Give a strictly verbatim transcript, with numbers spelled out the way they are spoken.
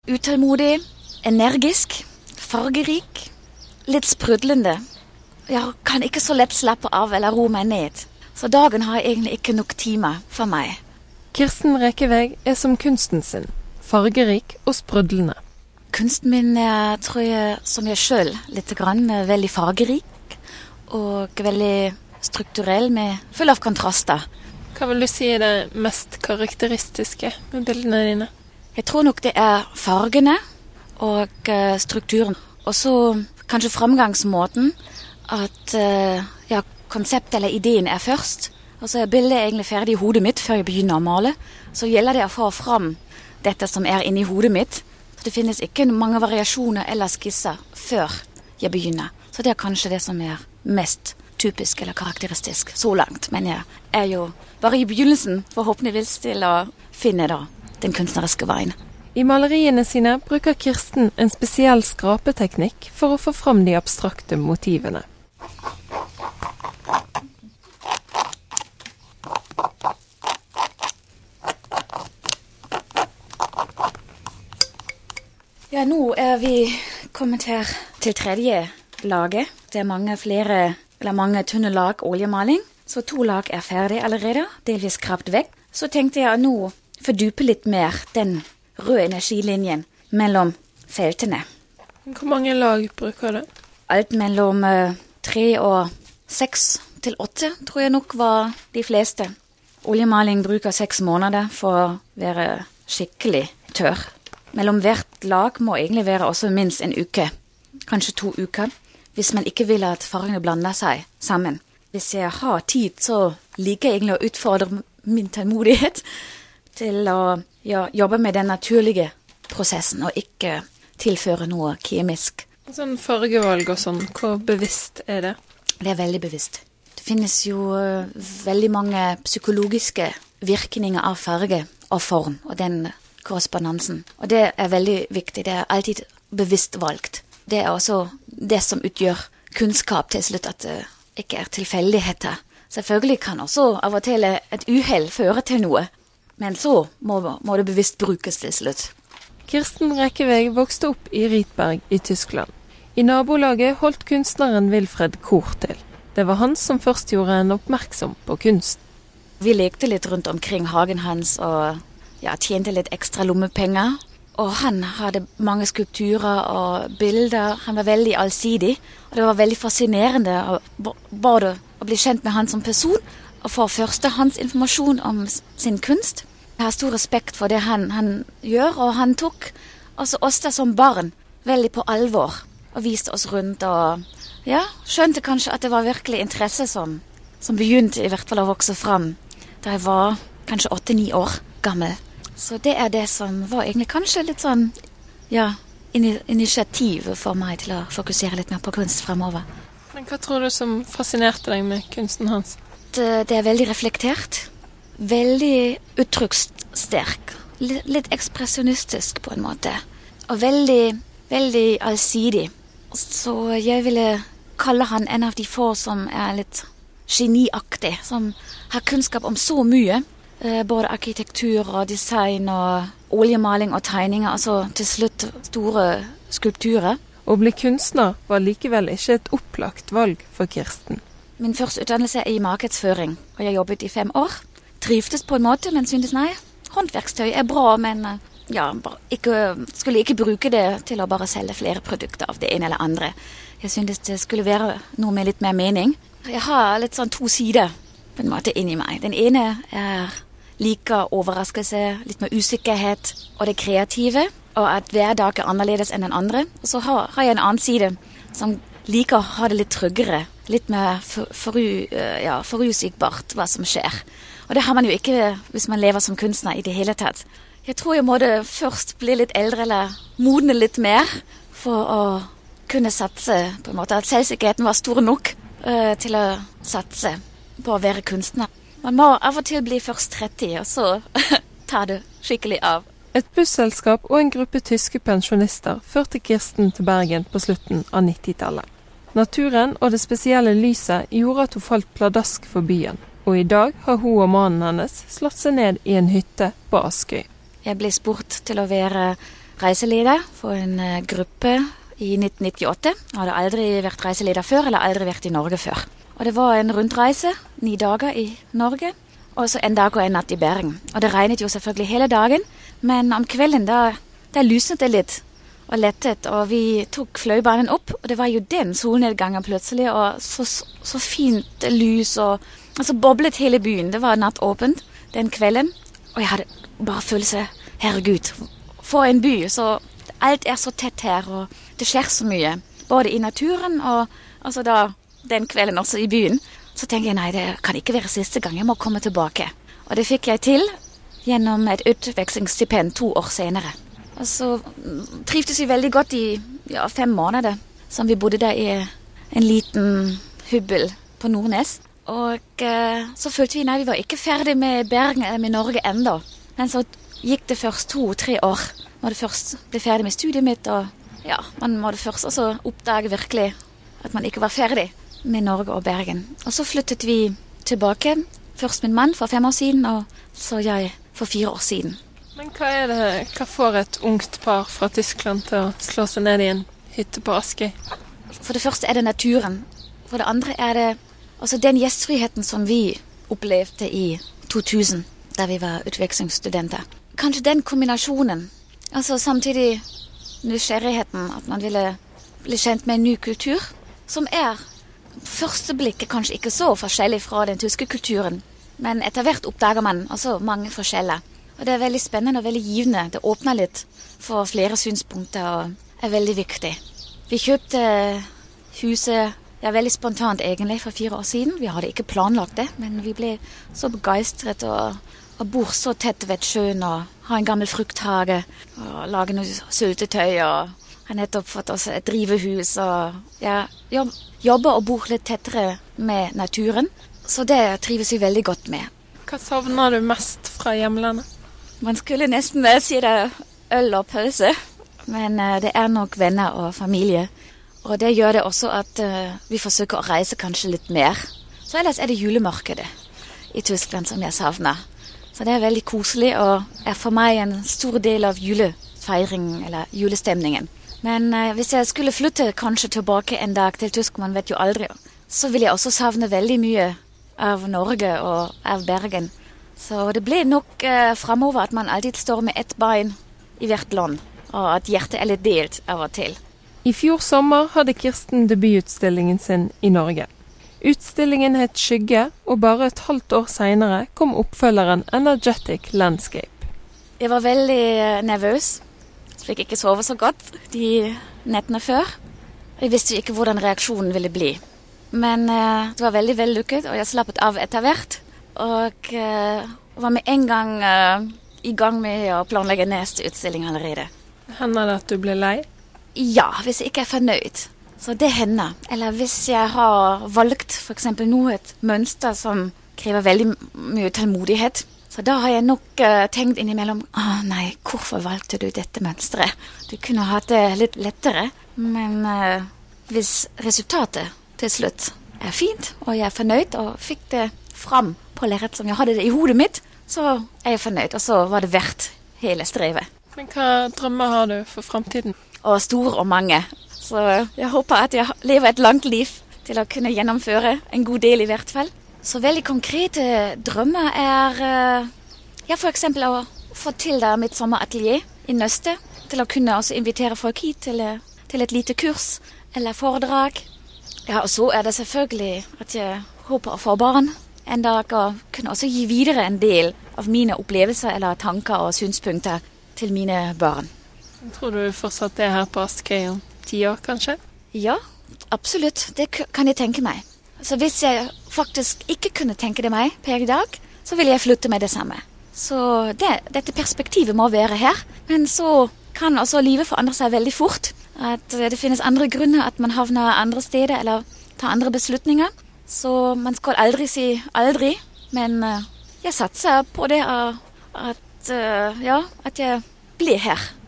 Utålmodig, energisk, fargerik, litt sprudlende. Jeg kan ikke så lett slappe av eller ro meg ned. Så dagen har egentlig ikke nok time for meg. Kirsten Rekeveg er som kunsten sin, fargerik og sprudlende. Kunsten min er, tror jeg, som jeg selv, litt grann, veldig fargerik og veldig strukturell, med full av kontraster. Hva vil du si er det mest karakteristiske med bildene dine? Jeg tror nok det er fargene og uh, strukturen. Og så kanskje framgangsmåten, at uh, ja, konseptet eller ideen er først. Og så er bildet egentlig ferdig i hodet mitt før jeg begynner å male. Så gjelder det å få fram dette som er inni hodet mitt. Så det finnes ikke mange variasjoner eller skisser før jeg begynner. Så det er kanskje det som er mest typisk eller karakteristisk så langt. Men jeg er jo bare i begynnelsen forhåpentligvis til å finne da den kunstneriske veien. I maleriene sine bruker Kirsten en spesiell skrapeteknikk for å få fram de abstrakte motivene. Ja, nå er vi kommet her til tredje laget. Det er mange flere, eller mange tynne lag oljemaling. Så to lag er ferdig allerede, delvis skrapt vekk. Så tenkte jeg nå fordype litt mer den røde energilinjen mellom feltene. Hvor mange lag bruker du? Alt mellom uh, tre og seks til åtte, tror jeg nok var de fleste. Oljemaling bruker seks måneder for å være skikkelig tørr. Mellom hvert lag må egentlig være også minst en uke, kanskje to uker, hvis man ikke vil at fargene blander seg sammen. Hvis jeg har tid, så liker jeg egentlig å utfordre min tålmodighet til å ja, jobbe med den naturlige prosessen, og ikke tilføre noe kemisk. Sånn fargevalg og sånn, hvor bevisst er det? Det er veldig bevisst. Det finnes jo uh, veldig mange psykologiske virkninger av farge og form, og den korrespondansen. Og det er veldig viktig, det er alltid bevisst valgt. Det er også det som utgjør kunnskap til slutt, at det ikke er tilfeldigheter. Selvfølgelig kan også av og til et uheld føre til noe, men så må, må det bevisst brukes til slutt. Kirsten Rekeveg vokste opp i Rietberg i Tyskland. I nabolaget holdt kunstneren Wilfred Koch til. Det var han som først gjorde en oppmerksom på kunst. Vi lekte litt rundt omkring hagen hans og ja, tjente litt ekstra lommepenger. Og han hadde mange skulpturer og bilder. Han var veldig allsidig, og det var veldig fascinerende å, både å bli kjent med han som person, og få førstehåndsinformasjon om sin kunst. Jeg har stor respekt for det han, han gjør, og han tok også oss der som barn veldig på alvor, og viste oss rundt, og ja, skjønte kanskje at det var virkelig interesse som, som begynte i hvert fall å vokse fram, da jeg var kanskje åtte-ni år gammel. Så det er det som var egentlig kanskje litt sånn, ja, initiativ for meg til å fokusere litt mer på kunst fremover. Men hva tror du som fascinerte deg med kunsten hans? Det, det er veldig reflektert, veldig uttrykkssterk, litt, litt ekspressionistisk på en måte, og veldig, veldig allsidig. Så jeg ville kalle han en av de få som er litt geniaktig, som har kunnskap om så mye, både arkitektur og design og oljemaling og tegninger, altså til slutt store skulpturer. Å bli kunstner var likevel ikke et opplagt valg for Kirsten. Min første utdannelse er i markedsføring, og jeg jobbet i fem år. Trivdes på en måte, men syntes nei, håndverkstøy er bra, men ja, ikke, skulle ikke bruke det til å bare selge flere produkter av det ene eller andre. Jeg syntes det skulle være noe med litt mer mening. Jeg har litt sånn to sider på en måte inni meg. Den ene er liker overraskelse, litt mer usikkerhet og det kreative, og at hver dag er annerledes enn den andre. Og så har, har jeg en annen side som liker å ha det litt tryggere, litt mer for, for, ja, forutsigbart hva som skjer. Og det har man jo ikke hvis man lever som kunstner i det hele tatt. Jeg tror jeg måtte først bli litt eldre eller modne litt mer for å kunne satse på en måte. At selvsikkerheten var stor nok uh, til å satse på å være kunstner. Man må av og til bli først tretti, og så ta det skikkelig av. Et busselskap og en gruppe tyske pensjonister førte Kirsten til Bergen på slutten av nittitallet. Naturen og det spesielle lyset gjorde at hun falt pladask for byen, og i dag har hun og mannen hennes slått seg ned i en hytte på Askøy. Jeg ble spurt til å være reiseleder for en uh, gruppe i nitten nittiåtte. Jeg hadde aldri vært reiseleder før, eller aldri vært i Norge før. Og det var en rundreise, ni dager i Norge, og så en dag og en natt i Bergen. Og det regnet jo selvfølgelig hele dagen, men om kvelden da, da lysnet det litt og lettet, og vi tok fløibanen opp, og det var jo den solnedgangen plutselig, og så, så fint lys, og, og så boblet hele byen. Det var nattåpent den kvelden, og jeg hadde bare følelse, herregud, for en by, så alt er så tett her, og det skjer så mye, både i naturen, og altså da, den kvelden også i byen. Så tenker jeg, nei, det kan ikke være siste gang, jeg må komme tilbake. Og det fikk jeg til gjennom et utvekslingsstipend to år senere. Og så trivdes vi veldig godt i ja, fem måneder, som vi bodde der i en liten hubbel på Nordnes. Og eh, så følte vi, nei, vi var ikke ferdig med Bergen eller med Norge enda. Men så gikk det først to-tre år, når det først ble ferdig med studiet mitt, og ja, man måtte først også oppdage virkelig at man ikke var ferdig med Norge og Bergen. Og så flyttet vi tilbake, først min mann for fem år siden, og så jeg for fire år siden. Men hva er det, hva får et ungt par fra Tyskland til å slå seg ned i en hytte på Askøy? For det første er det naturen. For det andre er det altså den gjestfriheten som vi opplevde i to tusen, da vi var utvekslingsstudenter. Kanskje den kombinasjonen, altså samtidig nysgjerrigheten, at man ville bli kjent med en ny kultur, som er på første blikket kanskje ikke så forskjellig fra den tyske kulturen, men etter hvert oppdager man altså mange forskjeller. Og det er veldig spennende og veldig givende. Det åpner litt for flere synspunkter og er veldig viktig. Vi kjøpte huset ja, veldig spontant egentlig for fire år siden. Vi hadde ikke planlagt det, men vi ble så begeistret og, og bor så tett ved sjøen og har en gammel frukthage og lager noe syltetøy og har nettopp fått oss et drivehus og ja, jobber og bor litt tettere med naturen. Så det trives vi veldig godt med. Hva savner du mest fra hjemlandet? Man skulle nesten si det øl og pølse, men uh, det er nok venner og familie. Og det gjør det også at uh, vi forsøker å reise kanskje litt mer. Så ellers er det julemarkedet i Tyskland som jeg savner. Så det er veldig koselig og er for meg en stor del av julefeiringen eller julestemningen. Men uh, hvis jeg skulle flytte kanskje tilbake en dag til Tyskland, man vet jo aldri, så vil jeg også savne veldig mye av Norge og av Bergen. Så det ble nok eh, fremover at man alltid står med ett bein i hvert land, og at hjertet er litt delt av og til. I fjor sommer hadde Kirsten debututstillingen sin i Norge. Utstillingen het Skygge, og bare et halvt år senere kom oppfølgeren Energetic Landscape. Jeg var veldig nervøs. Jeg fikk ikke sove så godt de nettene før. Jeg visste ikke hvordan reaksjonen ville bli. Men eh, det var veldig vellykket, og jeg slappet av etter hvert. Og uh, var med en gang uh, i gang med å planlegge neste utstilling allerede. Hender det at du blir lei? Ja, hvis jeg ikke er fornøyd. Så det hender. Eller hvis jeg har valgt for eksempel noe et mønster som krever veldig mye tålmodighet. Så da har jeg nok uh, tenkt innimellom, å nei, hvorfor valgte du dette mønsteret? Du kunne hatt det litt lettere, men uh, hvis resultatet til slutt er fint, og jeg er fornøyd og fikk det fram på lerret som jeg hadde det i hodet mitt, så er jeg fornøyd, og så var det verdt hele strevet. Men hva drømmer har du for fremtiden? Og store og mange. Så jeg håper at jeg lever et langt liv til å kunne gjennomføre en god del i hvert fall. Så veldig konkrete drømmer er ja, for eksempel å få til da mitt sommeratelier i Nøste, til å kunne også invitere folk hit til, til et lite kurs eller foredrag. Ja, og så er det selvfølgelig at jeg håper å få barn en dag, og kunne også gi videre en del av mine opplevelser eller tanker og synspunkter til mine barn. Tror du fortsatt er her på Askøy om ti år, kanskje? Ja, absolutt. Det kan jeg tenke meg. Så hvis jeg faktisk ikke kunne tenke det meg per i dag, så vil jeg flytte med det samme. Så det, dette perspektivet må være her. Men så kan også livet forandre seg veldig fort. At det finnes andre grunner at man havner andre steder eller tar andre beslutninger. Så man skal aldri si aldri, men uh, jeg satser på det uh, at, uh, ja, at jeg blir her.